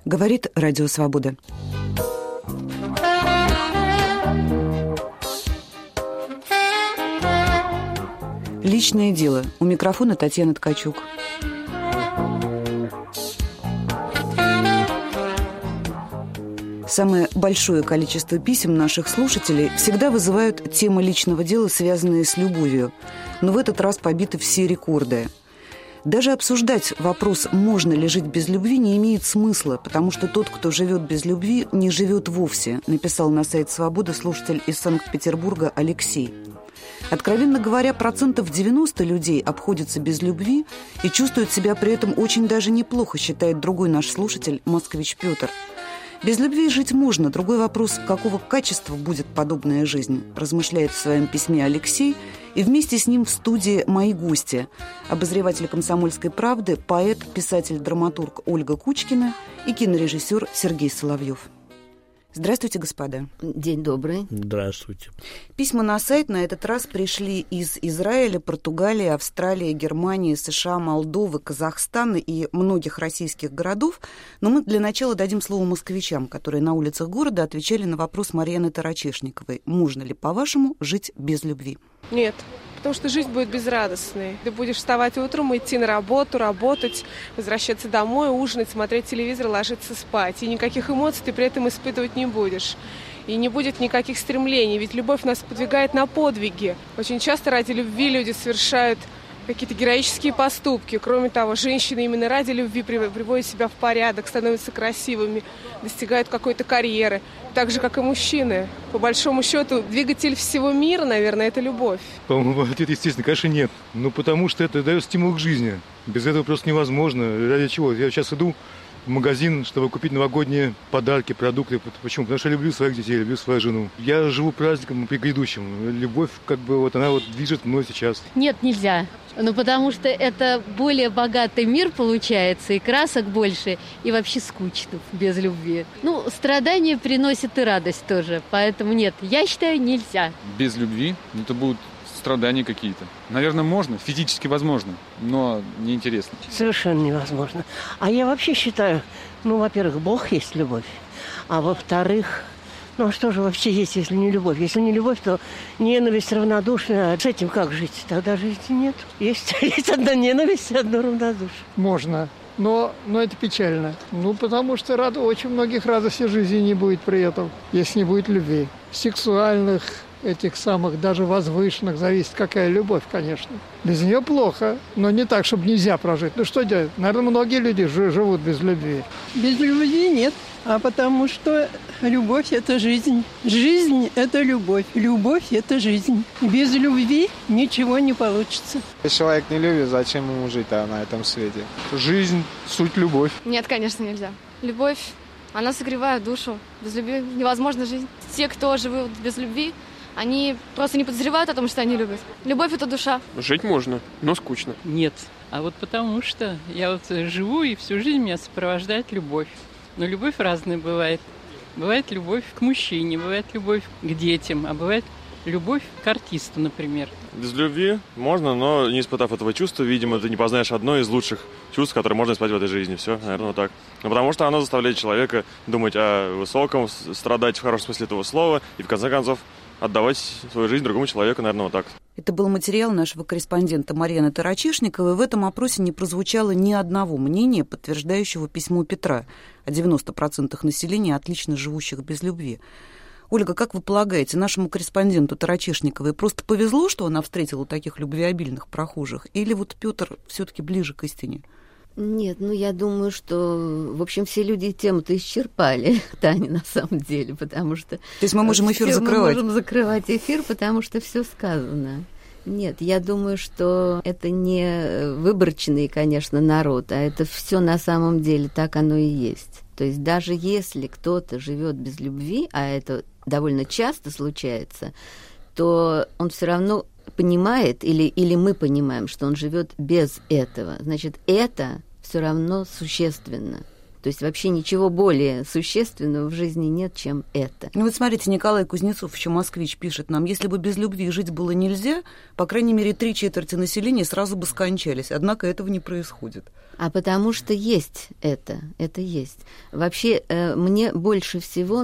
Говорит Радио Свобода. Личное дело. У микрофона Татьяна Ткачук. Самое большое количество писем наших слушателей всегда вызывают темы личного дела, связанные с любовью. Но в этот раз побиты все рекорды. Даже обсуждать вопрос, можно ли жить без любви, не имеет смысла, потому что тот, кто живет без любви, не живет вовсе, написал на сайт «Свобода» слушатель из Санкт-Петербурга Алексей. Откровенно говоря, 90% людей обходятся без любви и чувствуют себя при этом очень даже неплохо, считает другой наш слушатель, москвич Петр. Без любви жить можно. Другой вопрос, какого качества будет подобная жизнь, размышляет в своем письме Алексей. И вместе с ним в студии мои гости. Обозреватель «Комсомольской правды», поэт, писатель, драматург Ольга Кучкина и кинорежиссер Сергей Соловьев. Здравствуйте, господа. День добрый. Здравствуйте. Письма на сайт на этот раз пришли из Израиля, Португалии, Австралии, Германии, США, Молдовы, Казахстана и многих российских городов. Но мы для начала дадим слово москвичам, которые на улицах города отвечали на вопрос Марьяны Тарачешниковой. Можно ли, по-вашему, жить без любви? Нет. Потому что жизнь будет безрадостной. Ты будешь вставать утром, идти на работу, работать, возвращаться домой, ужинать, смотреть телевизор, ложиться спать. И никаких эмоций ты при этом испытывать не будешь. И не будет никаких стремлений, ведь любовь нас подвигает на подвиги. Очень часто ради любви люди совершают какие-то героические поступки. Кроме того, женщины именно ради любви приводят себя в порядок, становятся красивыми, достигают какой-то карьеры. Так же, как и мужчины. По большому счету, двигатель всего мира, наверное, это любовь. По-моему, ответ, естественно, конечно, нет. Ну, потому что это дает стимул к жизни. Без этого просто невозможно. Ради чего? Я сейчас иду в магазин, чтобы купить новогодние подарки, продукты. Почему? Потому что я люблю своих детей, люблю свою жену. Я живу праздником грядущим. Любовь, она движет мной сейчас. Нет, нельзя. Ну, потому что это более богатый мир получается, и красок больше, и вообще скучно без любви. Ну, страдания приносят и радость тоже, поэтому нет, я считаю, нельзя. Без любви это будут страдания какие-то. Наверное, можно, физически возможно, но неинтересно. Совершенно невозможно. А я вообще считаю, во-первых, Бог есть любовь, а во-вторых, а что же вообще есть, если не любовь? Если не любовь, то ненависть, равнодушие. А с этим как жить? Тогда жизни нет. Есть одна ненависть, одно равнодушие. Можно, но это печально. Потому что очень многих радостей жизни не будет при этом, если не будет любви. Сексуальных, этих самых даже возвышенных, зависит какая любовь, конечно. Без нее плохо, но не так, чтобы нельзя прожить. Что делать? Наверное, многие люди живут без любви. Без любви нет, а потому что любовь – это жизнь. Жизнь – это любовь. Любовь – это жизнь. Без любви ничего не получится. Если человек не любит, зачем ему жить на этом свете? Жизнь – суть любовь. Нет, конечно, нельзя. Любовь, она согревает душу. Без любви невозможна жизнь. Те, кто живут без любви, они просто не подозревают о том, что они любят. Любовь – это душа. Жить можно, но скучно. Нет. А вот потому что я живу, и всю жизнь меня сопровождает любовь. Но любовь разная бывает. Бывает любовь к мужчине, бывает любовь к детям, а бывает любовь к артисту, например. Без любви можно, но не испытав этого чувства, видимо, ты не познаешь одно из лучших чувств, которые можно испытать в этой жизни. Все, наверное, так. Потому что оно заставляет человека думать о высоком, страдать в хорошем смысле этого слова и, в конце концов, отдавать свою жизнь другому человеку, наверное, так. Это был материал нашего корреспондента Марьяны Тарачешниковой. В этом опросе не прозвучало ни одного мнения, подтверждающего письмо Петра о 90% населения, отлично живущих без любви. Ольга, как вы полагаете, нашему корреспонденту Тарачешниковой просто повезло, что она встретила таких любвеобильных прохожих? Или Петр все-таки ближе к истине? Нет, я думаю, что, в общем, все люди тему-то исчерпали, Таня, на самом деле, потому что... То есть мы можем эфир закрывать? Мы можем закрывать эфир, потому что все сказано. Нет, я думаю, что это не выборочный, конечно, народ, а это все на самом деле так оно и есть. То есть даже если кто-то живет без любви, а это довольно часто случается, то он все равно понимает, или мы понимаем, что он живет без этого. Значит, это все равно существенно. То есть вообще ничего более существенного в жизни нет, чем это. Ну вот смотрите, Николай Кузнецов, еще москвич, пишет нам: если бы без любви жить было нельзя, по крайней мере, 3/4 населения сразу бы скончались. Однако этого не происходит. А потому что есть это есть. Вообще, я больше всего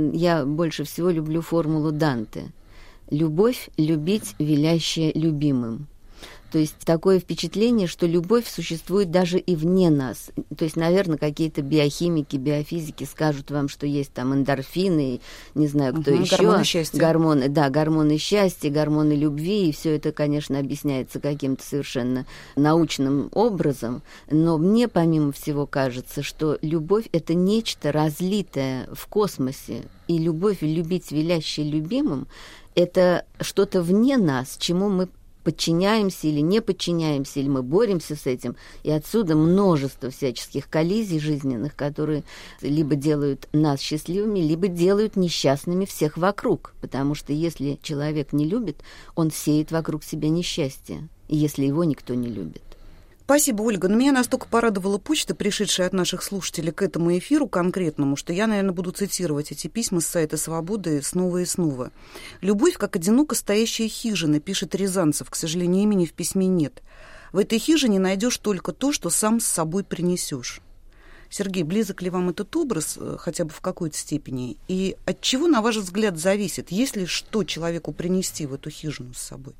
люблю формулу Данте. Любовь, любить, велящая любимым. То есть такое впечатление, что любовь существует даже и вне нас. То есть, наверное, какие-то биохимики, биофизики скажут вам, что есть там эндорфины, не знаю, кто еще. Гормоны счастья. Гормоны счастья, гормоны любви, и все это, конечно, объясняется каким-то совершенно научным образом. Но мне, помимо всего, кажется, что любовь — это нечто разлитое в космосе. И любовь, любить, велящая любимым — это что-то вне нас, чему мы подчиняемся или не подчиняемся, или мы боремся с этим. И отсюда множество всяческих коллизий жизненных, которые либо делают нас счастливыми, либо делают несчастными всех вокруг. Потому что если человек не любит, он сеет вокруг себя несчастье, если его никто не любит. Спасибо, Ольга. Но меня настолько порадовала почта, пришедшая от наших слушателей к этому эфиру конкретному, что я, наверное, буду цитировать эти письма с сайта «Свободы» снова и снова. «Любовь, как одиноко стоящая хижина», пишет Рязанцев. К сожалению, имени в письме нет. «В этой хижине найдешь только то, что сам с собой принесешь». Сергей, близок ли вам этот образ хотя бы в какой-то степени? И от чего, на ваш взгляд, зависит? Есть ли что человеку принести в эту хижину с собой?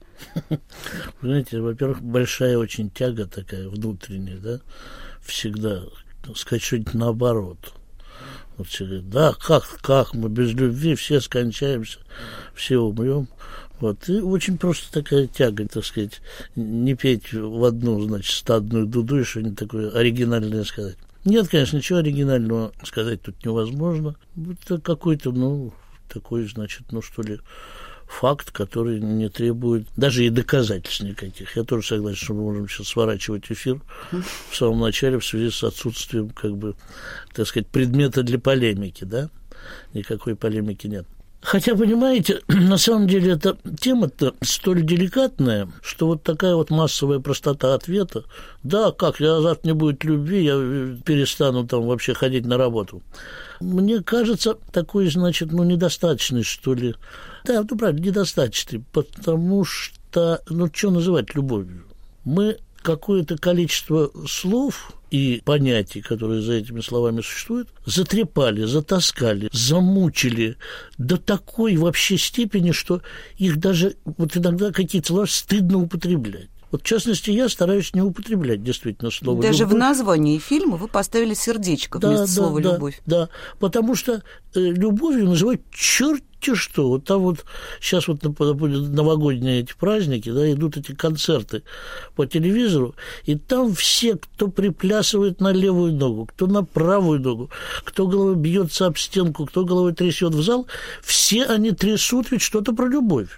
Знаете, во-первых, большая очень тяга такая внутренняя, да, всегда сказать что-нибудь наоборот. Вот все говорят: да, как мы без любви все скончаемся, все умрем. Вот. И очень просто такая тяга, так сказать, не петь в одну, значит, стадную дуду и что-нибудь такое оригинальное сказать. Нет, конечно, ничего оригинального сказать тут невозможно. Это какой-то, такой, значит, что ли, факт, который не требует даже и доказательств никаких. Я тоже согласен, что мы можем сейчас сворачивать эфир в самом начале в связи с отсутствием, так сказать, предмета для полемики, да? Никакой полемики нет. Хотя, понимаете, на самом деле эта тема-то столь деликатная, что вот такая вот массовая простота ответа: да, завтра не будет любви, я перестану там вообще ходить на работу. Мне кажется, такой, значит, недостаточный, что ли. Да, правильно, недостаточный, потому что, что называть любовью? Мы какое-то количество слов и понятий, которые за этими словами существуют, затрепали, затаскали, замучили до такой вообще степени, что их даже иногда какие-то слова стыдно употреблять. Вот, в частности, я стараюсь не употреблять действительно слово «любовь». Даже в названии фильма вы поставили сердечко вместо слова «любовь». Да, потому что любовью называют черти что. Вот там вот сейчас вот новогодние эти праздники, да, идут эти концерты по телевизору, и там все, кто приплясывает на левую ногу, кто на правую ногу, кто головой бьется об стенку, кто головой трясет в зал, все они трясут ведь что-то про любовь.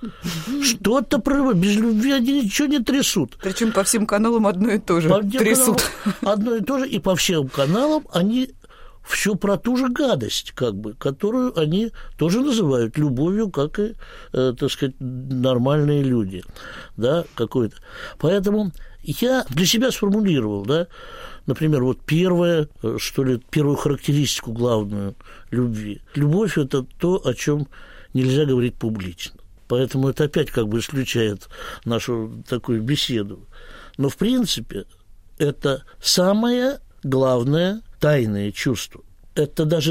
Что-то про любовь. Без любви они ничего не трясут. Причем по всем каналам одно и то же трясут. Одно и то же, и по всем каналам они все про ту же гадость, которую они тоже называют любовью, как и, так сказать, нормальные люди, да, какой-то. Поэтому я для себя сформулировал, да, например, вот первую характеристику главную любви. Любовь – это то, о чем нельзя говорить публично. Поэтому это опять исключает нашу такую беседу. Но, в принципе, это самое главное тайное чувство. Это даже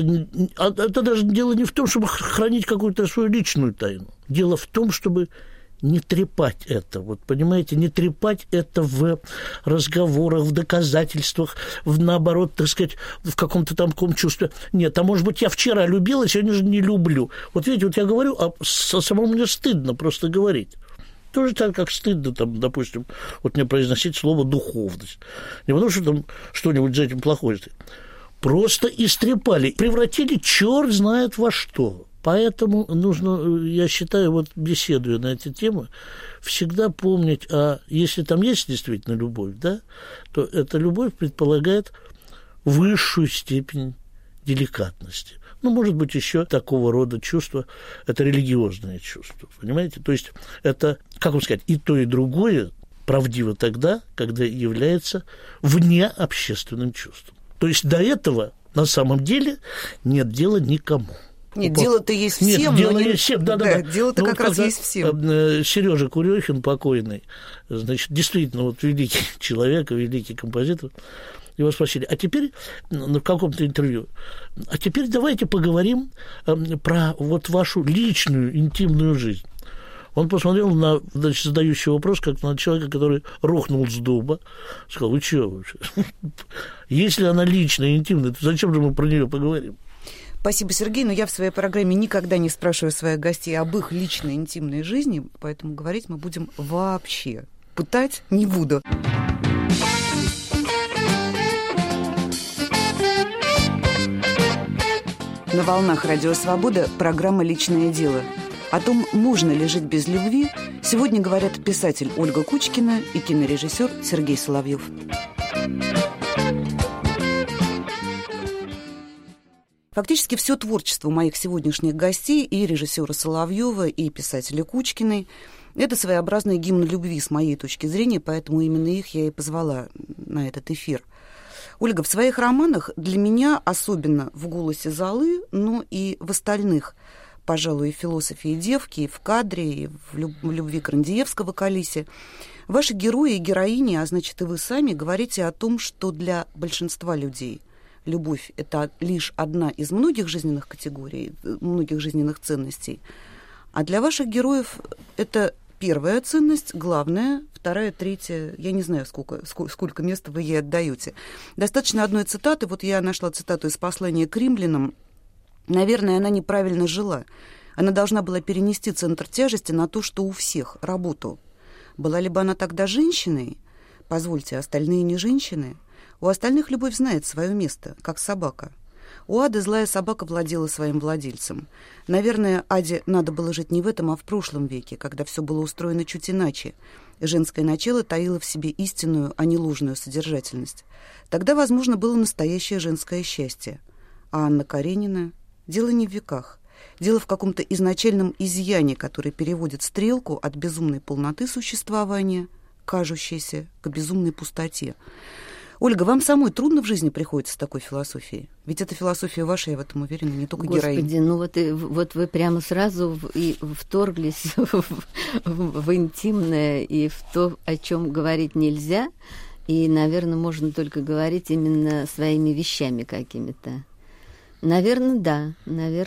дело не в том, чтобы хранить какую-то свою личную тайну. Дело в том, чтобы не трепать это. Вот, понимаете, не трепать это в разговорах, в доказательствах, наоборот, так сказать, в каком-то там таком чувстве. Нет, может быть, я вчера любила, сегодня же не люблю. Вот видите, я говорю, а самому мне стыдно просто говорить. Тоже так, как стыдно, допустим, мне произносить слово «духовность». Не потому, что там что-нибудь за этим плохое стоит. Просто истрепали, превратили черт знает во что. Поэтому нужно, я считаю, беседуя на эти темы, всегда помнить, если там есть действительно любовь, да, то эта любовь предполагает высшую степень деликатности. Может быть, еще такого рода чувство, это религиозное чувство, понимаете? То есть это, как вам сказать, и то, и другое правдиво тогда, когда является внеобщественным чувством. То есть до этого на самом деле нет дела никому. Нет, дело-то есть всем. Нет, дело есть всем, да. Дело-то как раз есть всем. Сережа Курехин, покойный, значит, действительно, вот великий человек, великий композитор, его спросили, а теперь, в каком-то интервью, а теперь давайте поговорим про вот вашу личную, интимную жизнь. Он посмотрел на, значит, задающий вопрос, как на человека, который рухнул с дуба. Сказал, вы чего вообще? Если она личная, интимная, то зачем же мы про нее поговорим? Спасибо, Сергей, но я в своей программе никогда не спрашиваю своих гостей об их личной, интимной жизни, поэтому говорить мы будем вообще. Пытать не буду. На волнах Радио Свобода программа «Личное дело». О том, можно ли жить без любви, сегодня говорят писатель Ольга Кучкина и кинорежиссер Сергей Соловьев. Фактически все творчество моих сегодняшних гостей, и режиссера Соловьева, и писателя Кучкиной, это своеобразный гимн любви с моей точки зрения, поэтому именно их я и позвала на этот эфир. Ольга, в своих романах для меня, особенно в «Голосе Золы», но и в остальных, пожалуй, и в «Философии девки», и в «Кадре», и в «Любви» Крандиевского к Алисе, ваши герои и героини, а значит и вы сами, говорите о том, что для большинства людей любовь – это лишь одна из многих жизненных категорий, многих жизненных ценностей, а для ваших героев это первая ценность, главная, вторая, третья, я не знаю, сколько места вы ей отдаете. Достаточно одной цитаты, вот я нашла цитату из послания к римлянам. Наверное, она неправильно жила. Она должна была перенести центр тяжести на то, что у всех, работу. Была ли бы она тогда женщиной? Позвольте, остальные не женщины. У остальных любовь знает свое место, как собака. У Ады злая собака владела своим владельцем. Наверное, Аде надо было жить не в этом, а в прошлом веке, когда все было устроено чуть иначе. Женское начало таило в себе истинную, а не ложную содержательность. Тогда, возможно, было настоящее женское счастье. А Анна Каренина? Дело не в веках. Дело в каком-то изначальном изъяне, который переводит стрелку от безумной полноты существования, кажущейся, к безумной пустоте. Ольга, вам самой трудно в жизни приходится с такой философией? Ведь это философия ваша, я в этом уверена, не только героиня. Господи, ну вот вы прямо сразу и вторглись в интимное и в то, о чем говорить нельзя. И, наверное, можно только говорить именно своими вещами какими-то. Наверное, да.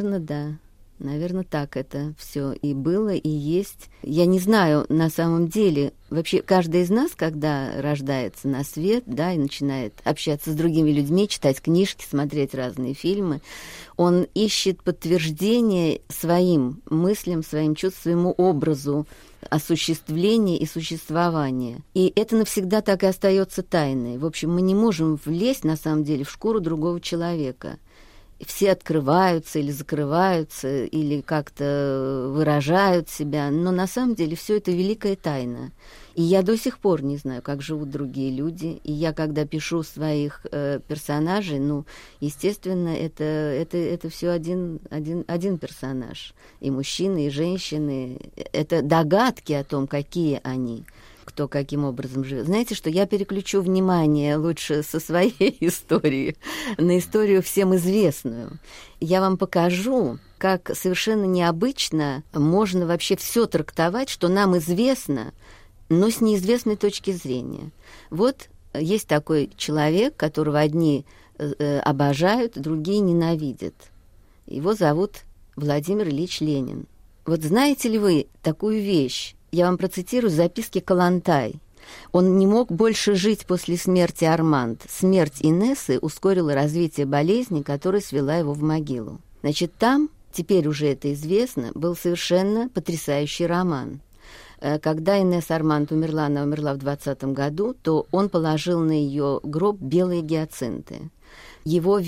Наверное, так это все и было, и есть. Я не знаю, на самом деле, вообще каждый из нас, когда рождается на свет, да, и начинает общаться с другими людьми, читать книжки, смотреть разные фильмы, он ищет подтверждение своим мыслям, своим чувствам, своему образу осуществления и существования. И это навсегда так и остается тайной. В общем, мы не можем влезть, на самом деле, в шкуру другого человека. Все открываются или закрываются, или как-то выражают себя, но на самом деле все это великая тайна. И я до сих пор не знаю, как живут другие люди. И я, когда пишу своих персонажей, естественно, это все один персонаж. И мужчины, и женщины. Это догадки о том, какие они, кто каким образом живет. Знаете что, я переключу внимание лучше со своей истории на историю всем известную. Я вам покажу, как совершенно необычно можно вообще все трактовать, что нам известно, но с неизвестной точки зрения. Вот есть такой человек, которого одни обожают, другие ненавидят. Его зовут Владимир Ильич Ленин. Вот знаете ли вы такую вещь? Я вам процитирую записки Калантай. Он не мог больше жить после смерти Арманд. Смерть Инессы ускорила развитие болезни, которая свела его в могилу. Значит, там, теперь уже это известно, был совершенно потрясающий роман. Когда Инесса Арманд умерла, она умерла в 20-м году, то он положил на ее гроб белые гиацинты. Его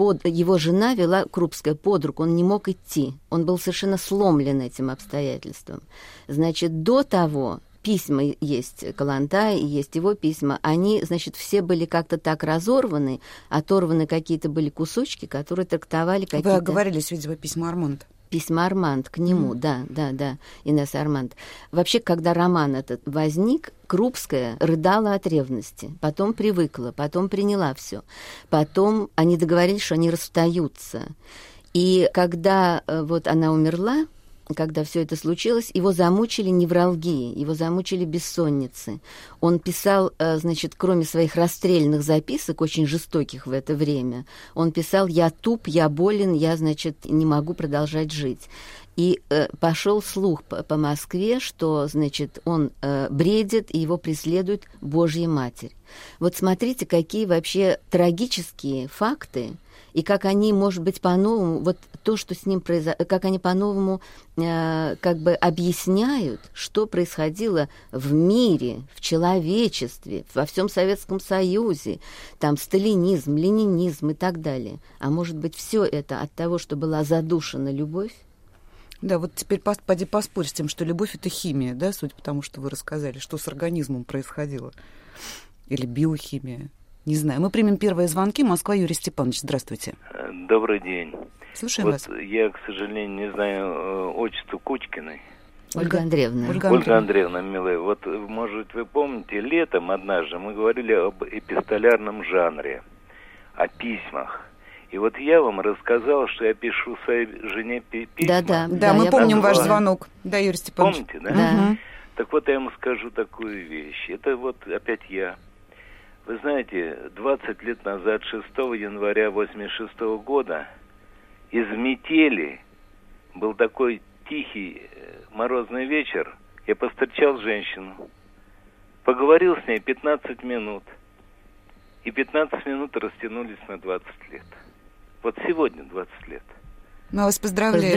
жена вела Крупская под руку, он не мог идти. Он был совершенно сломлен этим обстоятельством. Значит, до того письма есть Калантай, есть его письма, они, значит, все были как-то так разорваны, оторваны какие-то были кусочки, которые трактовали какие-то... Вы оговорились, видимо, письма Арманд. Письма Арманд к нему, да, Инесса Арманд. Вообще, когда роман этот возник, Крупская рыдала от ревности, потом привыкла, потом приняла все, потом они договорились, что они расстаются. И когда вот она умерла, когда все это случилось, его замучили невралгии, его замучили бессонницы. Он писал, значит, кроме своих расстрельных записок, очень жестоких в это время, он писал: «Я туп, я болен, я, значит, не могу продолжать жить». И пошел слух по Москве, что, значит, он бредит, и его преследует Божья Матерь. Вот смотрите, какие вообще трагические факты, и как они, может быть, по-новому, вот то, что с ним произошло, как они по-новому как бы объясняют, что происходило в мире, в человечестве, во всем Советском Союзе, там сталинизм, ленинизм и так далее. А может быть, все это от того, что была задушена любовь? Да, вот теперь поди поспорь с тем, что любовь — это химия, да, судя по тому, что вы рассказали, что с организмом происходило. Или биохимия. Не знаю. Мы примем первые звонки. Москва, Юрий Степанович, здравствуйте. Добрый день. Слушаем вас. Я, к сожалению, не знаю отчество Кучкиной. Ольга Андреевна. Ольга Андреевна, милая. Вот, может, вы помните, летом однажды мы говорили об эпистолярном жанре, о письмах. И вот я вам рассказал, что я пишу своей жене письма. Да, мы помним ваш звонок. Да, Юрий Степанович. Помните, да? Да. Так вот, я вам скажу такую вещь. Это вот опять я. Вы знаете, 20 лет назад, 6 января 1986 года, из метели, был такой тихий морозный вечер, я повстречал женщину, поговорил с ней 15 минут, и 15 минут растянулись на 20 лет. Вот сегодня 20 лет. Мы вас поздравляем.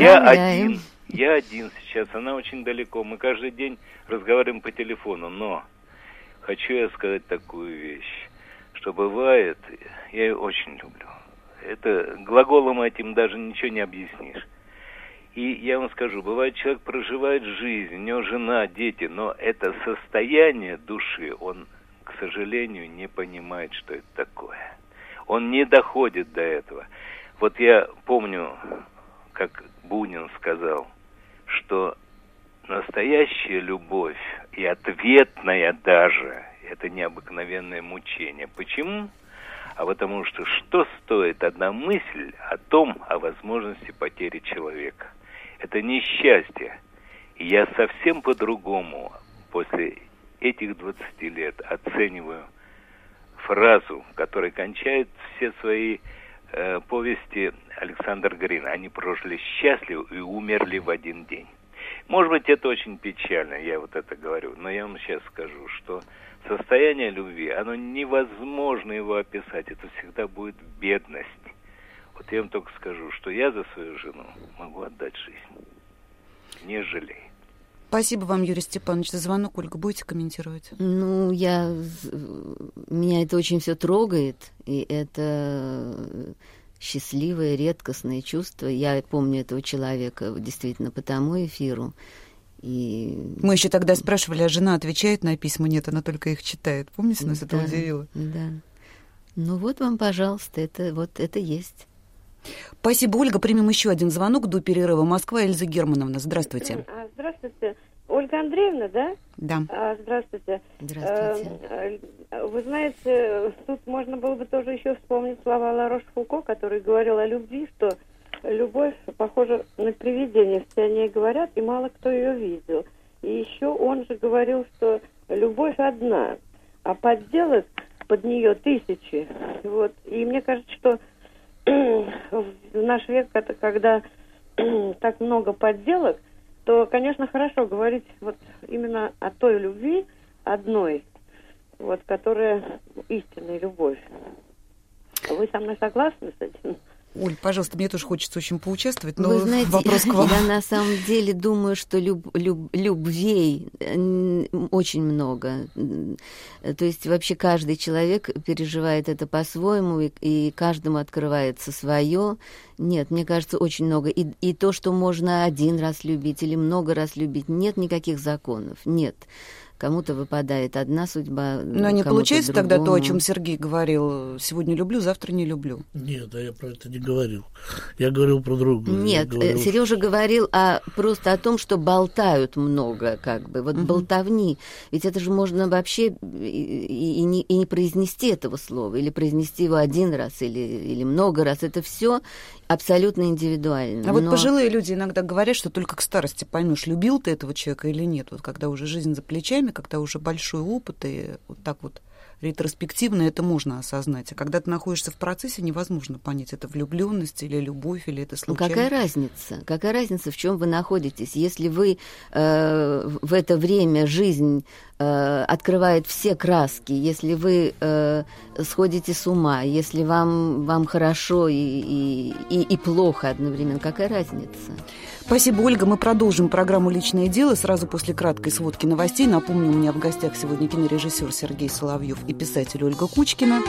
Я один сейчас, она очень далеко, мы каждый день разговариваем по телефону, но... Хочу я сказать такую вещь, что бывает, я ее очень люблю. Это глаголом этим даже ничего не объяснишь. И я вам скажу, бывает, человек проживает жизнь, у него жена, дети, но это состояние души, он, к сожалению, не понимает, что это такое. Он не доходит до этого. Вот я помню, как Бунин сказал, что настоящая любовь и ответная даже – это необыкновенное мучение. Почему? А потому что стоит одна мысль о возможности потери человека? Это несчастье. И я совсем по-другому после этих 20 лет оцениваю фразу, которой кончает все свои повести Александр Грин. Они прожили счастливо и умерли в один день. Может быть, это очень печально, я вот это говорю, но я вам сейчас скажу, что состояние любви, оно невозможно его описать, это всегда будет бедность. Вот я вам только скажу, что я за свою жену могу отдать жизнь. Не жалей. Спасибо вам, Юрий Степанович, за звонок. Ольга, будете комментировать? Ну, меня это очень все трогает, и это счастливое, редкостное чувство. Я помню этого человека действительно по тому эфиру. И... Мы еще тогда спрашивали, а жена отвечает на письма? Нет, она только их читает. Помните, нас это удивило? Да. Ну вот вам, пожалуйста, это есть. Спасибо, Ольга. Примем еще один звонок до перерыва. Москва, Эльза Германовна. Здравствуйте. Здравствуйте. Ольга Андреевна, да? Да. Здравствуйте. Здравствуйте. Вы знаете, тут можно было бы тоже еще вспомнить слова Ла-Рош-Фуко, который говорил о любви, что любовь похожа на привидение. Все о ней говорят, и мало кто ее видел. И еще он же говорил, что любовь одна, а подделок под нее тысячи. Вот. И мне кажется, что в наш век, это когда так много подделок, то, конечно, хорошо говорить вот именно о той любви одной, вот, которая истинная любовь. Вы со мной согласны с этим? Оль, пожалуйста, мне тоже хочется очень поучаствовать, но вы знаете, вопрос к вам. Я на самом деле думаю, что любвей очень много. То есть вообще каждый человек переживает это по-своему, и каждому открывается свое. Нет, мне кажется, очень много. И то, что можно один раз любить или много раз любить, нет никаких законов, нет. Кому-то выпадает одна судьба, Но не получается тогда то, о чем Сергей говорил, сегодня люблю, завтра не люблю? Нет, я про это не говорил. Я говорил про другое. Нет, Сережа говорил просто о том, что болтают много, как бы, вот болтовни. Ведь это же можно вообще и не произнести этого слова, или произнести его один раз, или много раз. Это все абсолютно индивидуально. А вот пожилые люди иногда говорят, что только к старости поймешь, любил ты этого человека или нет. Вот когда уже жизнь за плечами, когда уже большой опыт, и вот так вот ретроспективно это можно осознать. А когда ты находишься в процессе, невозможно понять, это влюбленность или любовь, или это случайно. Какая разница? Какая разница, в чем вы находитесь? Если вы в это время жизнь открывает все краски, если вы сходите с ума, если вам хорошо и плохо одновременно, какая разница? Спасибо, Ольга. Мы продолжим программу «Личное дело» сразу после краткой сводки новостей. Напомню, у меня в гостях сегодня кинорежиссер Сергей Соловьев и писатель Ольга Кучкина.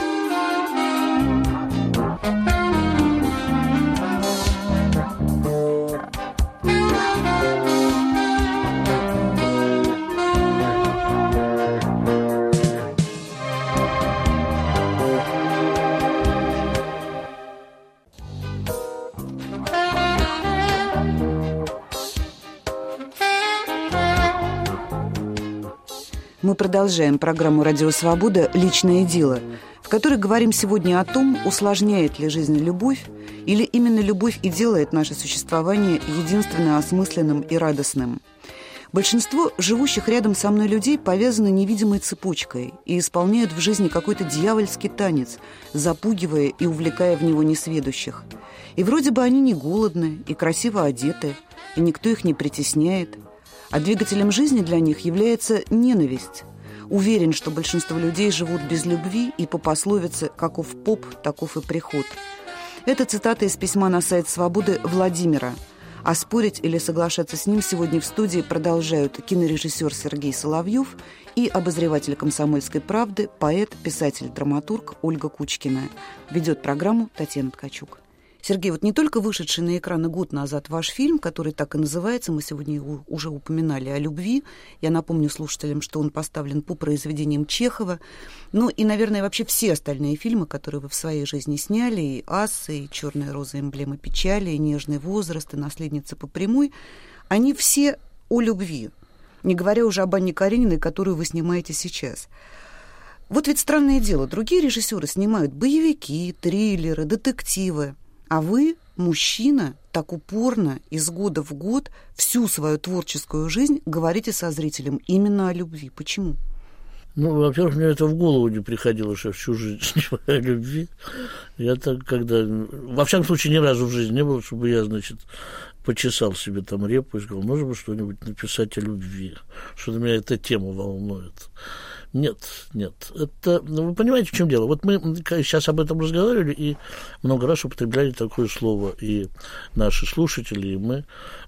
Мы продолжаем программу «Радио Свобода. Личное дело», в которой говорим сегодня о том, усложняет ли жизнь любовь, или именно любовь и делает наше существование единственно осмысленным и радостным. Большинство живущих рядом со мной людей повязаны невидимой цепочкой и исполняют в жизни какой-то дьявольский танец, запугивая и увлекая в него несведущих. И вроде бы они не голодны и красиво одеты, и никто их не притесняет. А двигателем жизни для них является ненависть. Уверен, что большинство людей живут без любви, и по пословице «каков поп, таков и приход». Это цитата из письма на сайт «Свободы» Владимира. А спорить или соглашаться с ним сегодня в студии продолжают кинорежиссер Сергей Соловьев и обозреватель «Комсомольской правды», поэт, писатель, драматург Ольга Кучкина. Ведет программу Татьяна Ткачук. Сергей, вот не только вышедший на экраны год назад ваш фильм, который так и называется, мы сегодня его уже упоминали, о любви. Я напомню слушателям, что он поставлен по произведениям Чехова. Ну и, наверное, вообще все остальные фильмы, которые вы в своей жизни сняли, и «Асса», и «Черная роза», эмблема печали, и «Нежный возраст», и «Наследница по прямой», они все о любви, не говоря уже об Анне Карениной, которую вы снимаете сейчас. Вот ведь странное дело, другие режиссеры снимают боевики, триллеры, детективы. А вы, мужчина, так упорно из года в год всю свою творческую жизнь говорите со зрителем именно о любви. Почему? Ну, во-первых, мне это в голову не приходило, что всю жизнь снимаю о любви. Я так, когда... Во всяком случае, ни разу в жизни не было, чтобы я, значит, почесал себе там репу и сказал, можно бы что-нибудь написать о любви, что-то меня эта тема волнует. Нет. Это, вы понимаете, в чем дело? Вот мы сейчас об этом разговаривали и много раз употребляли такое слово, и наши слушатели, и мы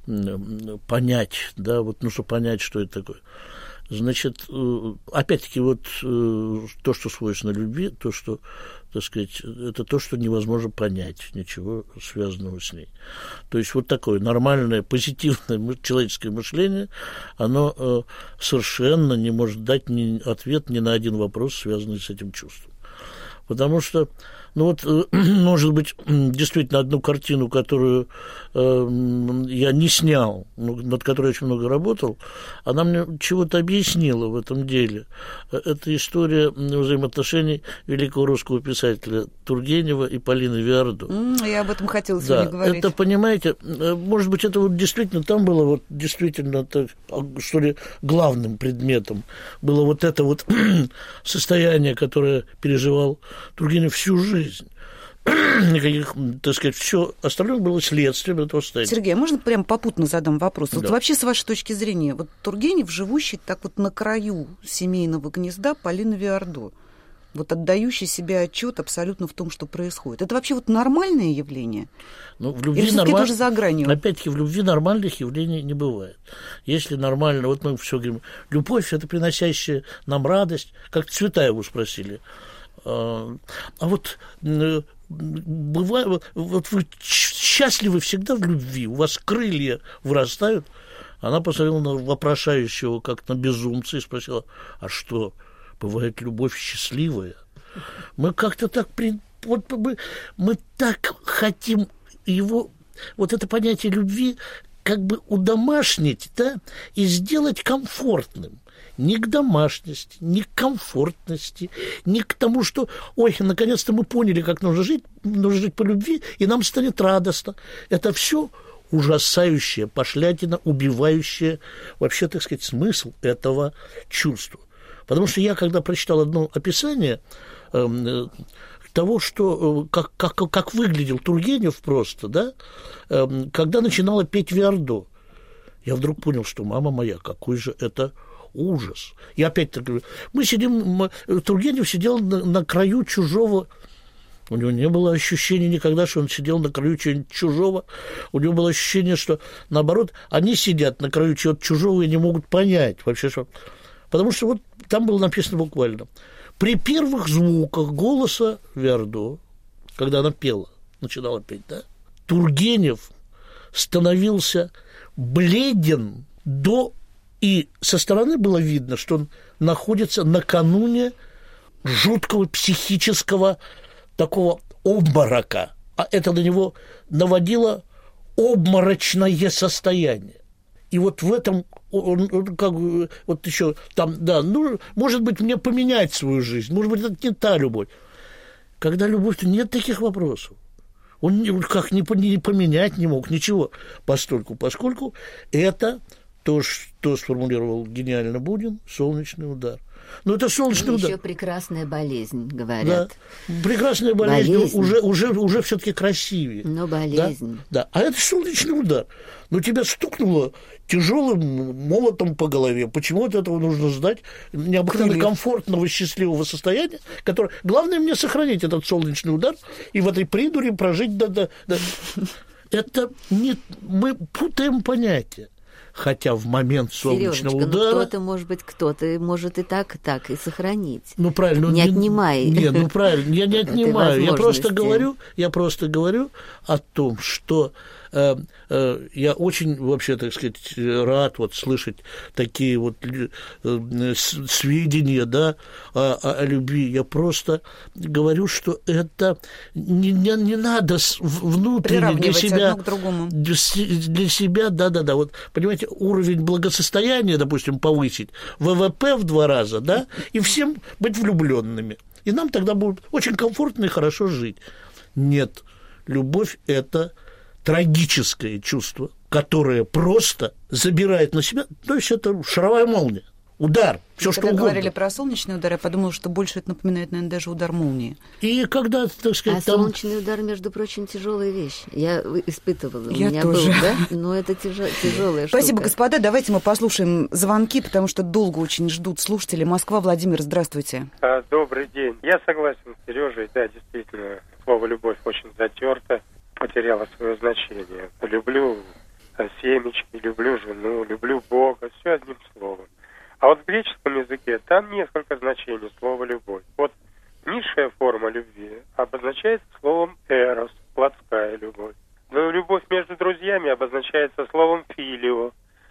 понять, да, вот, ну, чтобы понять, что это такое. Значит, опять-таки, вот то, что свойственно любви, то, что, так сказать, это то, что невозможно понять, ничего связанного с ней. То есть вот такое нормальное, позитивное человеческое мышление, оно совершенно не может дать ответ ни на один вопрос, связанный с этим чувством. Потому что, ну вот, может быть, действительно, одну картину, которую я не снял, но над которой очень много работал, она мне чего-то объяснила в этом деле. Это история взаимоотношений великого русского писателя Тургенева и Полины Виардо. Я об этом хотела сегодня говорить. Это, понимаете, может быть, это вот действительно, там было вот действительно, так, что ли, главным предметом было вот это вот состояние, которое переживал Тургенев всю жизнь. Никаких, так сказать, все остальное было следствием этого состояния. Сергей, а можно прям попутно задам вопрос? Да. Вот вообще, с вашей точки зрения, вот Тургенев, живущий так вот на краю семейного гнезда Полины Виардо, вот отдающий себе отчет абсолютно в том, что происходит. Это вообще вот нормальное явление? Ну, в любви это уже за гранью? Опять-таки, в любви нормальных явлений не бывает. Если нормально, вот мы все говорим, любовь – это приносящая нам радость, как Цветаеву спросили. А вот бывает, вот вы счастливы всегда в любви, у вас крылья вырастают, Она посмотрела на вопрошающего, как на безумца, и спросила: а что, бывает любовь счастливая? Мы как-то так... мы так хотим его... Вот это понятие любви как бы удомашнить, да, и сделать комфортным. Ни к домашности, ни к комфортности, ни к тому, что, ой, наконец-то мы поняли, как нужно жить по любви, и нам станет радостно. Это все ужасающее, пошлятина, убивающее вообще, так сказать, смысл этого чувства. Потому что я, когда прочитал одно описание того, что, как выглядел Тургенев просто, да, когда начинала петь Виардо, я вдруг понял, что, мама моя, какой же это ужас. Я опять-таки говорю, Тургенев сидел на краю чужого. У него не было ощущения никогда, что он сидел на краю чего-нибудь чужого. У него было ощущение, что, наоборот, они сидят на краю чего-то чужого и не могут понять вообще, что... Потому что вот там было написано буквально: при первых звуках голоса Виардо, когда она пела, начинала петь, да, Тургенев становился бледен и со стороны было видно, что он находится накануне жуткого психического такого обморока, а это на него наводило обморочное состояние. И вот в этом он как бы, вот еще там, да, ну, может быть, мне поменять свою жизнь, может быть, это не та любовь. Когда любовь, то нет таких вопросов. Он как не поменять не мог, ничего, поскольку это то, что сформулировал гениально Бунин, солнечный удар. Но это солнечный удар. Еще прекрасная болезнь, говорят. Да. Прекрасная болезнь. Уже все-таки красивее. Но болезнь. Да. А это солнечный удар. Но тебя стукнуло тяжелым молотом по голове. Почему от этого нужно ждать необыкновенно комфортного, счастливого состояния, которое... Главное мне сохранить этот солнечный удар и в этой придуре прожить до... Это не... Мы путаем понятия. Хотя в момент солнечного удара... Ну, кто-то может и так и сохранить. Ну, правильно. Не отнимай. Нет, ну, правильно, я не отнимаю. Я просто говорю о том, что я очень, вообще, так сказать, рад вот слышать такие вот сведения, да, о любви. Я просто говорю, что это не надо внутренне для себя, да, вот, понимаете, уровень благосостояния, допустим, повысить, ВВП в 2 раза, да, и всем быть влюбленными. И нам тогда будет очень комфортно и хорошо жить. Нет, любовь – это трагическое чувство, которое просто забирает на себя, то есть это шаровая молния, удар, все что угодно. Когда говорили про солнечный удар, я подумала, что больше это напоминает, наверное, даже удар молнии. И когда, так сказать, солнечный удар, между прочим, тяжелая вещь. Я испытывала. Я у меня тоже. Был, да? Но это тяжелая штука. Спасибо, господа. Давайте мы послушаем звонки, потому что долго очень ждут слушатели. Москва, Владимир, здравствуйте. Добрый день. Я согласен с Сережей. Да, действительно, слово «любовь» очень затерто, потеряло свое значение. Люблю семечки, люблю жену, люблю Бога. Все одним словом. А вот в греческом языке там несколько значений слова «любовь». Вот низшая форма любви обозначается словом «эрос», плотская любовь. Но любовь между друзьями обозначается словом «филио».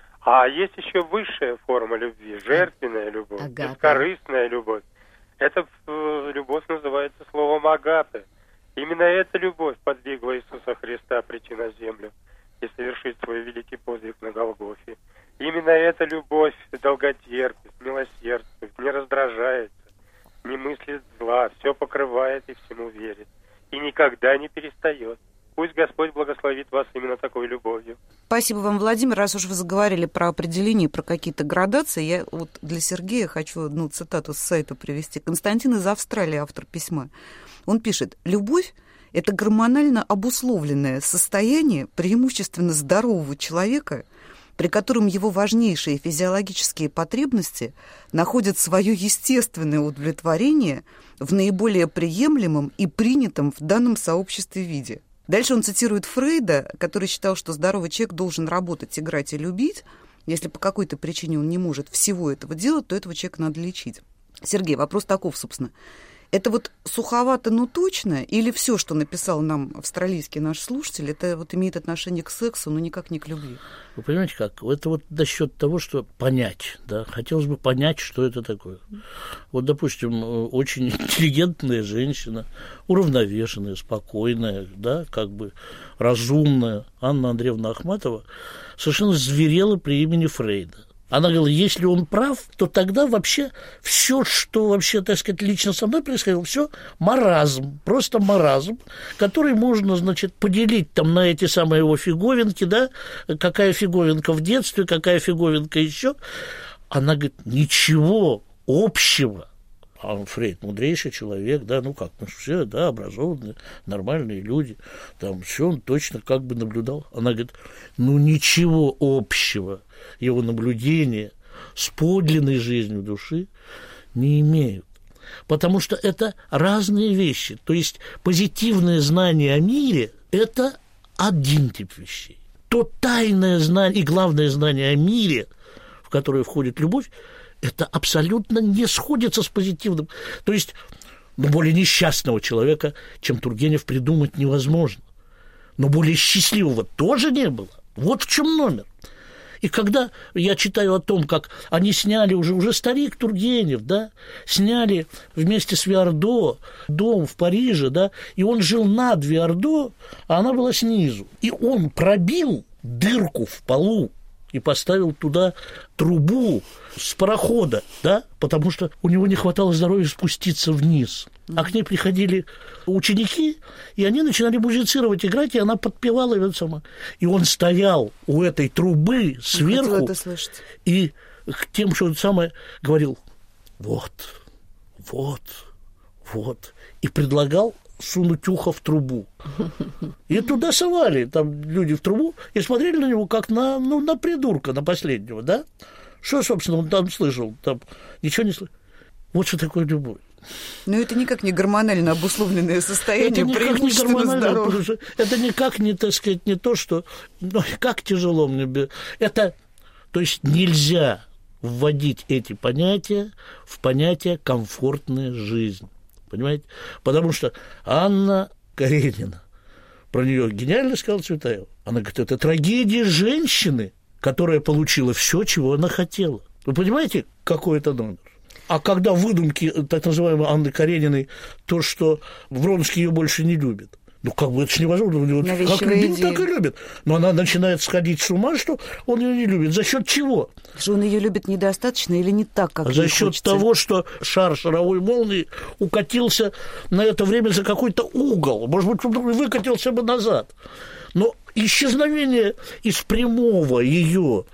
А есть еще высшая форма любви, жертвенная любовь, бескорыстная любовь. Эта любовь называется словом «агапе». Именно эта любовь подвигла Иисуса Христа прийти на землю и совершить свой великий подвиг на Голгофе. Именно эта любовь долготерпит, милосердствует, не раздражается, не мыслит зла, все покрывает и всему верит. И никогда не перестает. Пусть Господь благословит вас именно такой любовью. Спасибо вам, Владимир. Раз уж вы заговорили про определение, про какие-то градации, я вот для Сергея хочу одну цитату с сайта привести. Константин из Австралии, автор письма. Он пишет: «Любовь – это гормонально обусловленное состояние преимущественно здорового человека, при котором его важнейшие физиологические потребности находят свое естественное удовлетворение в наиболее приемлемом и принятом в данном сообществе виде». Дальше он цитирует Фрейда, который считал, что здоровый человек должен работать, играть и любить. Если по какой-то причине он не может всего этого делать, то этого человека надо лечить. Сергей, вопрос таков, собственно. Это вот суховато, но точно? Или все, что написал нам австралийский наш слушатель, это вот имеет отношение к сексу, но никак не к любви? Вы понимаете как? Это вот насчет того, что понять, да, хотелось бы понять, что это такое. Вот, допустим, очень интеллигентная женщина, уравновешенная, спокойная, да, как бы разумная Анна Андреевна Ахматова совершенно зверела при имени Фрейда. Она говорила, если он прав, то тогда вообще все, что вообще, так сказать, лично со мной происходило, все маразм, просто маразм, который можно, значит, поделить там на эти самые его фиговинки, да, какая фиговинка в детстве, какая фиговинка еще. Она говорит, ничего общего. А Фрейд мудрейший человек, да, ну как, ну все, да, образованные, нормальные люди, там все он точно как бы наблюдал. Она говорит, ну ничего общего его наблюдения с подлинной жизнью души не имеют. Потому что это разные вещи. То есть позитивное знание о мире – это один тип вещей. То тайное знание и главное знание о мире, в которое входит любовь, это абсолютно не сходится с позитивным. То есть, более несчастного человека, чем Тургенев, придумать невозможно. Но более счастливого тоже не было. Вот в чем номер. И когда я читаю о том, как они сняли, уже старик Тургенев, да, сняли вместе с Виардо дом в Париже, да, и он жил над Виардо, а она была снизу. И он пробил дырку в полу и поставил туда трубу с парохода, да, потому что у него не хватало здоровья спуститься вниз. А к ней приходили ученики, и они начинали музицировать, играть, и она подпевала это сама. И он стоял у этой трубы сверху и к тем, что это самое, говорил, вот, и предлагал сунуть ухо в трубу. И туда совали там люди в трубу и смотрели на него как на придурка, на последнего, да? Что, собственно, он там слышал? Там ничего не слышал. Вот что такое любовь. Но это никак не гормонально обусловленное состояние, преимущественно здоровье. Это никак не, так сказать, не то, что... Ну, как тяжело мне... Это... То есть нельзя вводить эти понятия в понятие «комфортная жизнь». Понимаете? Потому что Анна Каренина, про нее гениально сказала Цветаева, она говорит, это трагедия женщины, которая получила все, чего она хотела. Вы понимаете, какой это номер? А когда выдумки так называемой Анны Карениной, то, что Вронский ее больше не любит, ну, как бы это же невозможно. Как любил, так и любит. Но она начинает сходить с ума, что он ее не любит. За счет чего? Что он ее любит недостаточно или не так, как за счет того, что шар шаровой молнии укатился на это время за какой-то угол. Может быть, он выкатился бы назад. Но исчезновение из прямого ее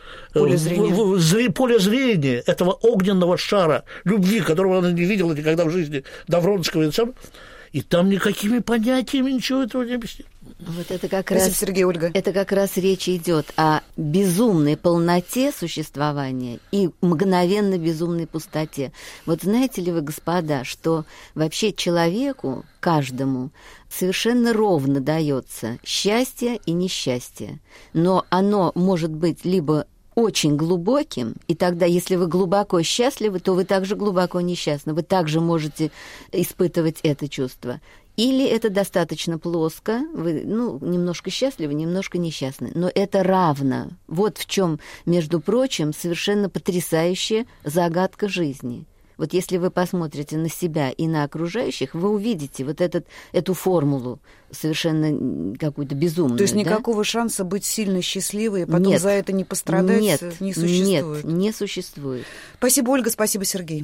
поля зрения этого огненного шара любви, которого она не видела никогда в жизни, до Вронского, и там никакими понятиями ничего этого не объяснит. Вот это как Спасибо, раз, Сергей, Ольга. Это как раз речь идет о безумной полноте существования и мгновенно безумной пустоте. Вот знаете ли вы, господа, что вообще человеку, каждому, совершенно ровно дается счастье и несчастье. Но оно может быть либо очень глубоким, и тогда, если вы глубоко счастливы, то вы также глубоко несчастны. Вы также можете испытывать это чувство. Или это достаточно плоско, вы, немножко счастливы, немножко несчастны. Но это равно. Вот в чем, между прочим, совершенно потрясающая загадка жизни. Вот если вы посмотрите на себя и на окружающих, вы увидите вот эту формулу совершенно какую-то безумную. То есть никакого шанса быть сильно счастливой, и потом за это не пострадать не существует? Нет, не существует. Спасибо, Ольга, спасибо, Сергей.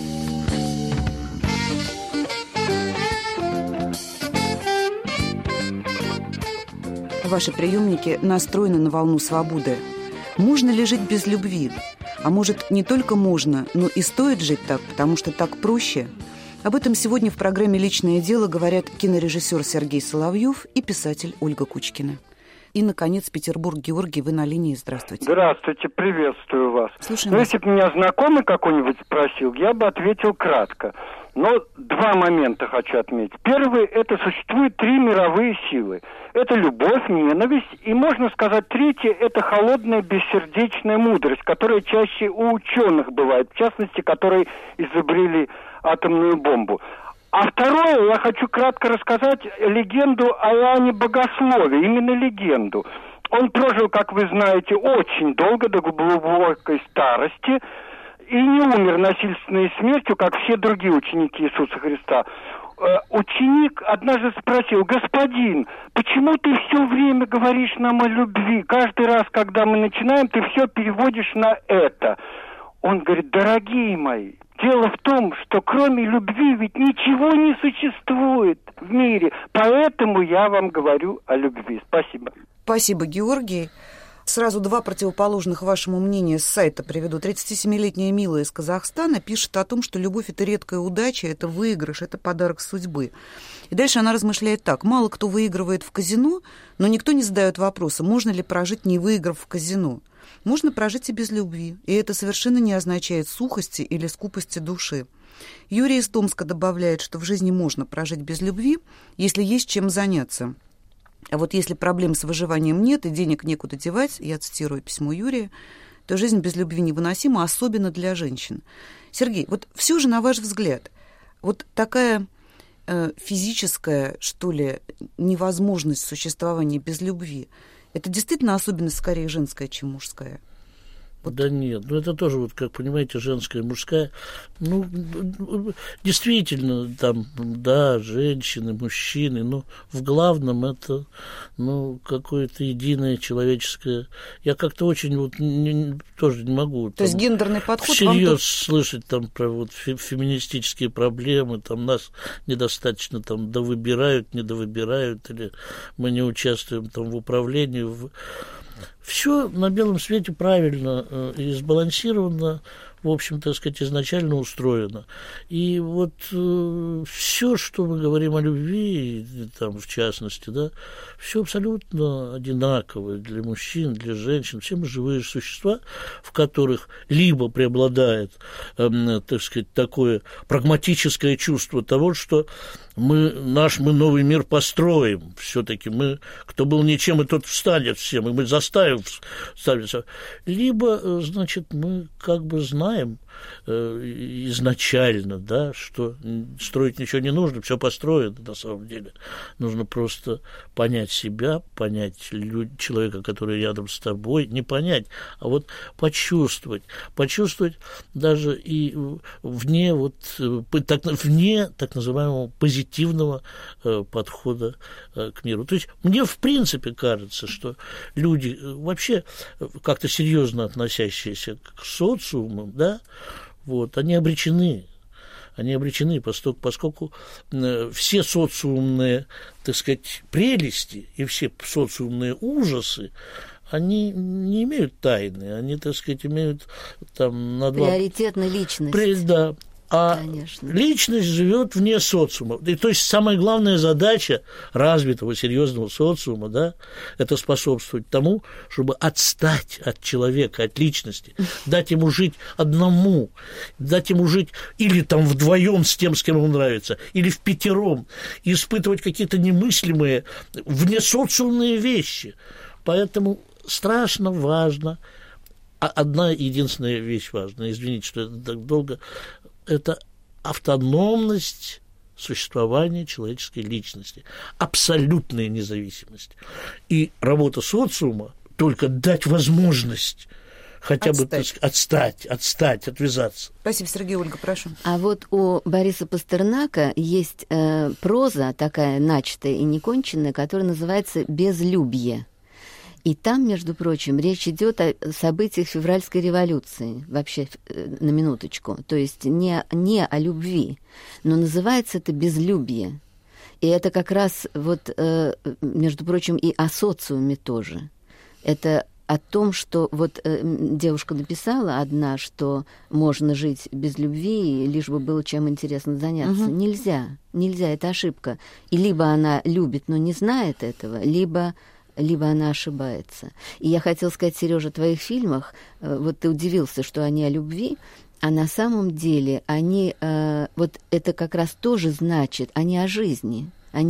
Ваши приемники настроены на волну свободы. Можно ли жить без любви? А может, не только можно, но и стоит жить так, потому что так проще? Об этом сегодня в программе «Личное дело» говорят кинорежиссер Сергей Соловьев и писатель Ольга Кучкина. И, наконец, Петербург. Георгий, вы на линии. Здравствуйте. Здравствуйте, приветствую вас. Слушаем вас. Если бы меня знакомый какой-нибудь спросил, я бы ответил кратко. Но два момента хочу отметить. Первый, это существует три мировые силы. Это любовь, ненависть, и, можно сказать, третье, это холодная бессердечная мудрость, которая чаще у ученых бывает, в частности, которые изобрели атомную бомбу. А второе, я хочу кратко рассказать легенду о Иоанне Богослове, именно легенду. Он прожил, как вы знаете, очень долго, до глубокой старости, и не умер насильственной смертью, как все другие ученики Иисуса Христа. Ученик однажды спросил: господин, почему ты все время говоришь нам о любви? Каждый раз, когда мы начинаем, ты все переводишь на это. Он говорит: дорогие мои, дело в том, что кроме любви ведь ничего не существует в мире. Поэтому я вам говорю о любви. Спасибо. Спасибо, Георгий. Сразу два противоположных вашему мнению с сайта приведу. 37-летняя Мила из Казахстана пишет о том, что любовь – это редкая удача, это выигрыш, это подарок судьбы. И дальше она размышляет так. Мало кто выигрывает в казино, но никто не задает вопроса, можно ли прожить, не выиграв в казино. Можно прожить и без любви, и это совершенно не означает сухости или скупости души. Юрий из Томска добавляет, что в жизни можно прожить без любви, если есть чем заняться. А вот если проблем с выживанием нет и денег некуда девать, я цитирую письмо Юрия, то жизнь без любви невыносима, особенно для женщин. Сергей, вот все же, на ваш взгляд, вот такая физическая, что ли, невозможность существования без любви, это действительно особенность скорее женская, чем мужская? Вот. Да нет, это тоже, вот, как понимаете, женская и мужская. Действительно, там, да, женщины, мужчины, но в главном это, какое-то единое человеческое. Я как-то очень тоже не могу. То есть гендерный подход всерьез слышать там про феминистические проблемы, там нас недостаточно там довыбирают, недовыбирают, или мы не участвуем там в управлении. Все на белом свете правильно и сбалансировано, в общем, так сказать, изначально устроено. И вот все, что мы говорим о любви, там, в частности, да, все абсолютно одинаково для мужчин, для женщин. Все мы живые существа, в которых либо преобладает, так сказать, такое прагматическое чувство того, что мы новый мир построим. Все-таки кто был ничем, и тот встанет всем, и мы заставим ставиться. Либо, значит, мы как бы знаем изначально, да, что строить ничего не нужно, все построено на самом деле. Нужно просто понять себя, понять человека, который рядом с тобой, не понять, а вот почувствовать даже и вне так называемого позитивного подхода к миру. То есть мне в принципе кажется, что люди вообще как-то серьезно относящиеся к социуму, да, вот, они обречены, поскольку все социумные, так сказать, прелести и все социумные ужасы, они не имеют тайны, они, так сказать, имеют там приоритетной личности. Да. А конечно. Личность живет вне социума. И, то есть самая главная задача развитого, серьезного социума, да, это способствовать тому, чтобы отстать от человека, от личности, дать ему жить одному, дать ему жить или там вдвоем с тем, с кем ему нравится, или впятером, и испытывать какие-то немыслимые внесоциумные вещи. Поэтому страшно важно. Одна единственная вещь важна, извините, что это так долго, это автономность существования человеческой личности, абсолютная независимость. И работа социума только дать возможность хотя бы отстать, отвязаться. Спасибо, Сергей. Ольга, прошу. А вот у Бориса Пастернака есть проза такая начатая и неконченная, которая называется «Безлюбье». И там, между прочим, речь идет о событиях февральской революции, вообще на минуточку, то есть не о любви, но называется это «Безлюбье». И это как раз, вот, между прочим, и о социуме тоже. Это о том, что вот девушка написала одна, что можно жить без любви, лишь бы было чем интересно заняться. Нельзя, это ошибка. И либо она любит, но не знает этого, либо она ошибается. И я хотела сказать, Сережа, в твоих фильмах, вот ты удивился, что они о любви, а на самом деле они, вот это как раз тоже значит, они о жизни.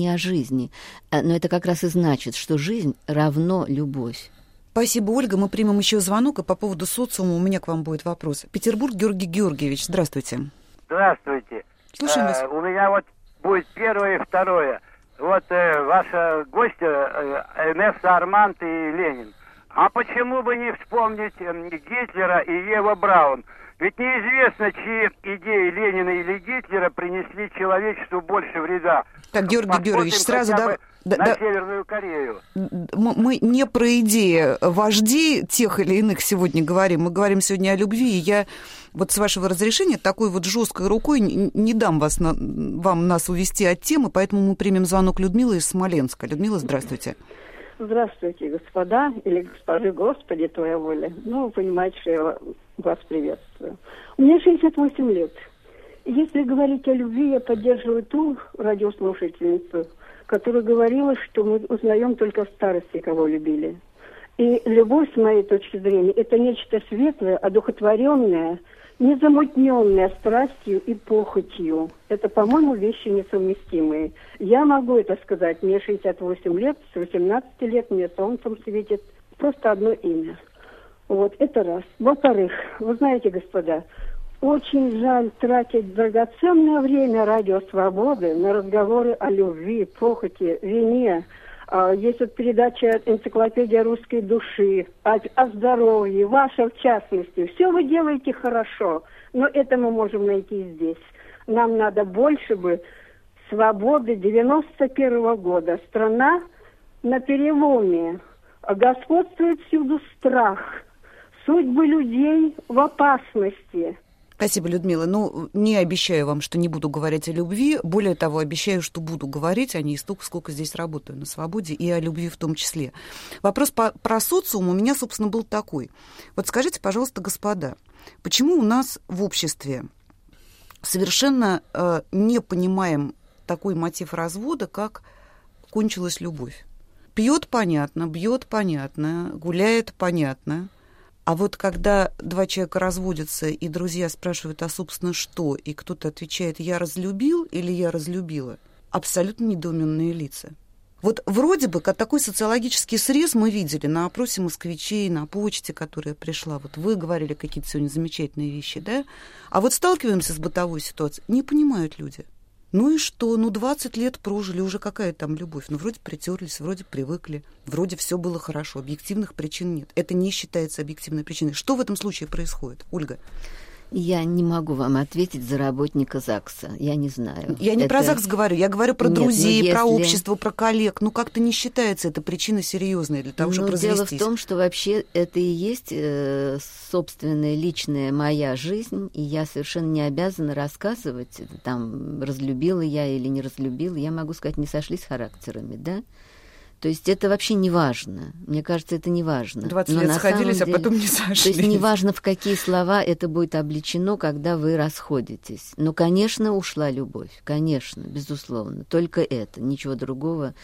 Но это как раз и значит, что жизнь равно любовь. Спасибо, Ольга. Мы примем еще звонок, и по поводу социума у меня к вам будет вопрос. Петербург, Георгий Георгиевич, здравствуйте. Здравствуйте. Слушаем вас. У меня вот будет первое и второе. Вот ваша гостья Инесса Арманд и Ленин. А почему бы не вспомнить Гитлера и Еву Браун? Ведь неизвестно, чьи идеи Ленина или Гитлера принесли человечеству больше вреда. Так, Георгий Георгиевич, сразу на Северную Корею. Мы не про идеи вождей тех или иных сегодня говорим. Мы говорим сегодня о любви. И я вот с вашего разрешения такой вот жесткой рукой не дам вам нас увести от темы, поэтому мы примем звонок Людмилы из Смоленска. Людмила, здравствуйте. Здравствуйте, господа, или госпожи, Господи, твоя воля. Ну, вы понимаете, что я вас приветствую. Мне 68 лет. Если говорить о любви, я поддерживаю ту радиослушательницу, которая говорила, что мы узнаем только в старости, кого любили. И любовь, с моей точки зрения, это нечто светлое, одухотворенное, незамутненное страстью и похотью. Это, по-моему, вещи несовместимые. Я могу это сказать. Мне 68 лет, с 18 лет мне солнцем светит просто одно имя. Вот, это раз. Во-вторых, вы знаете, господа, очень жаль тратить драгоценное время Радио Свободы на разговоры о любви, похоти, вине. Есть вот передача «Энциклопедия русской души», о здоровье, ваша в частности. Все вы делаете хорошо, но это мы можем найти здесь. Нам надо больше бы свободы 91-го года. Страна на переломе. Господствует всюду страх. Судьбы людей в опасности. Спасибо, Людмила. Ну, не обещаю вам, что не буду говорить о любви. Более того, обещаю, что буду говорить о ней столько, сколько здесь работаю на «Свободе», и о любви в том числе. Вопрос про социум у меня, собственно, был такой. Вот скажите, пожалуйста, господа, почему у нас в обществе совершенно не понимаем такой мотив развода, как кончилась любовь? Пьет — понятно, бьет — понятно, гуляет — понятно. А вот когда два человека разводятся, и друзья спрашивают, а, собственно, что, и кто-то отвечает, я разлюбил или я разлюбила, абсолютно недоуменные лица. Вот вроде бы как такой социологический срез мы видели на опросе москвичей, на почте, которая пришла. Вот вы говорили какие-то сегодня замечательные вещи, да? А вот сталкиваемся с бытовой ситуацией, не понимают люди. Ну и что? 20 лет прожили, уже какая там любовь? Вроде притерлись, вроде привыкли, вроде все было хорошо, объективных причин нет. Это не считается объективной причиной. Что в этом случае происходит, Ольга? Я не могу вам ответить за работника ЗАГСа, я не знаю. Я не про ЗАГС говорю, я говорю про друзей, про общество, про коллег. Как-то не считается эта причина серьезной для того, чтобы развестись. Дело в том, что вообще это и есть собственная личная моя жизнь, и я совершенно не обязана рассказывать, там, разлюбила я или не разлюбила. Я могу сказать, не сошлись характерами, да? То есть это вообще не важно. Мне кажется, это не важно. 20 лет сходились, а потом не сошлись. То есть не важно, в какие слова это будет облечено, когда вы расходитесь. Но, конечно, ушла любовь. Конечно, безусловно. Только это. Ничего другого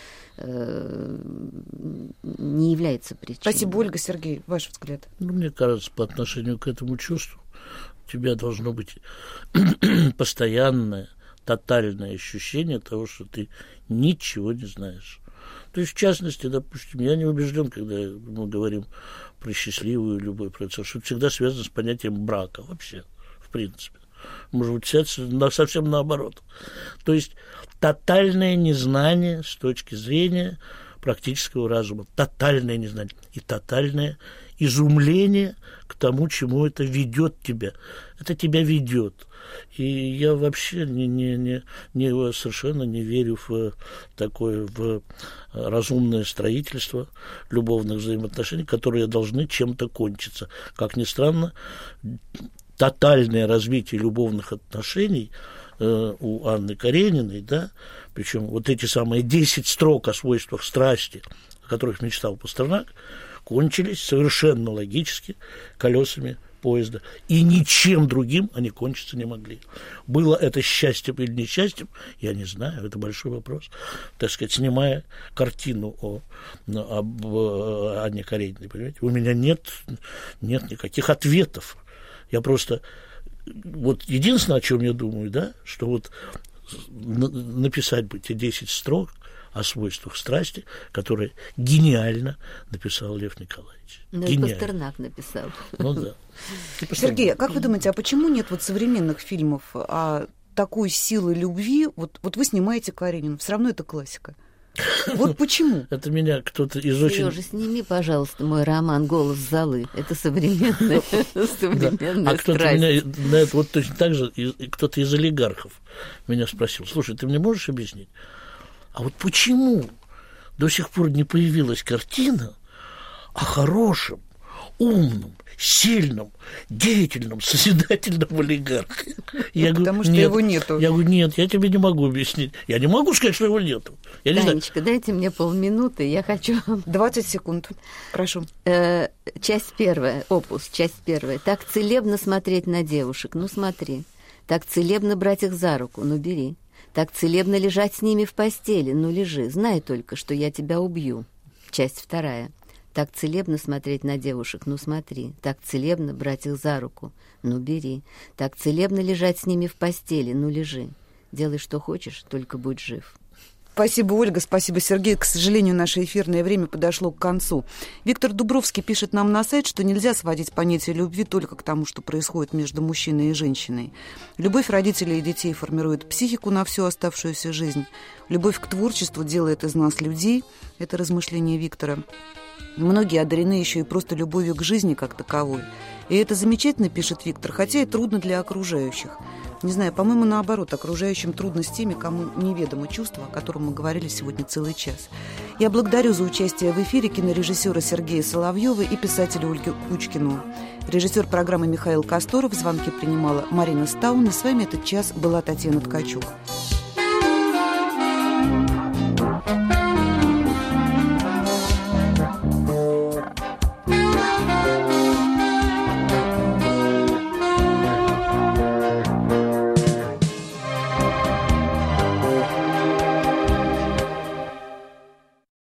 не является причиной. Спасибо, Ольга. Сергей, ваш взгляд. Мне кажется, по отношению к этому чувству у тебя должно быть постоянное, тотальное ощущение того, что ты ничего не знаешь. То есть, в частности, допустим, я не убежден, когда мы говорим про счастливую любовь, про это, что это всегда связано с понятием брака вообще, в принципе. Может быть, совсем наоборот. То есть, тотальное незнание с точки зрения практического разума. Тотальное незнание и тотальное изумление к тому, чему это ведет тебя. Это тебя ведет. И я вообще совершенно не верю в такое, в разумное строительство любовных взаимоотношений, которые должны чем-то кончиться. Как ни странно, тотальное развитие любовных отношений у Анны Карениной, да, причем вот эти самые 10 строк о свойствах страсти, о которых мечтал Пастернак, кончились совершенно логически колесами поезда. И ничем другим они кончиться не могли. Было это счастьем или несчастьем, я не знаю, это большой вопрос. Так сказать, снимая картину об Анне Карениной, понимаете, у меня нет никаких ответов. Я просто... Вот единственное, о чем я думаю, да, что вот написать бы те 10 строк о свойствах страсти, которые гениально написал Лев Николаевич. Ну, и Пастернак написал. Ну да. Сергей, как вы думаете, а почему нет вот современных фильмов о такой силы любви, вот вы снимаете Каренину, все равно это классика. Вот почему? Это меня кто-то из очень... Сережа, сними, пожалуйста, мой роман «Голос золы». Это современная А кто-то меня на это вот точно так же, кто-то из олигархов меня спросил: слушай, ты мне можешь объяснить, а вот почему до сих пор не появилась картина о хорошем, умном, сильном, деятельном, созидательном олигархе? Я говорю, потому что его нету. Я говорю, нет, я тебе не могу объяснить. Я не могу сказать, что его нету. Танечка, дайте мне полминуты, я хочу... 20 секунд, прошу. Часть первая, опус, часть первая. Так целебно смотреть на девушек, ну смотри. Так целебно брать их за руку, ну бери. Так целебно лежать с ними в постели, ну лежи. Знай только, что я тебя убью. Часть вторая. Так целебно смотреть на девушек, ну смотри. Так целебно брать их за руку, ну бери. Так целебно лежать с ними в постели, ну лежи. Делай, что хочешь, только будь жив. Спасибо, Ольга, спасибо, Сергей. К сожалению, наше эфирное время подошло к концу. Виктор Дубровский пишет нам на сайт, что нельзя сводить понятие любви только к тому, что происходит между мужчиной и женщиной. Любовь родителей и детей формирует психику на всю оставшуюся жизнь. Любовь к творчеству делает из нас людей. Это размышление Виктора. Многие одарены еще и просто любовью к жизни как таковой. И это замечательно, пишет Виктор, хотя и трудно для окружающих. Не знаю, по-моему, наоборот, окружающим трудно с теми, кому неведомо чувство, о котором мы говорили сегодня целый час. Я благодарю за участие в эфире кинорежиссера Сергея Соловьева и писателя Ольгу Кучкину. Режиссер программы Михаил Косторов, звонки принимала Марина Стаун, и с вами этот час была Татьяна Ткачук.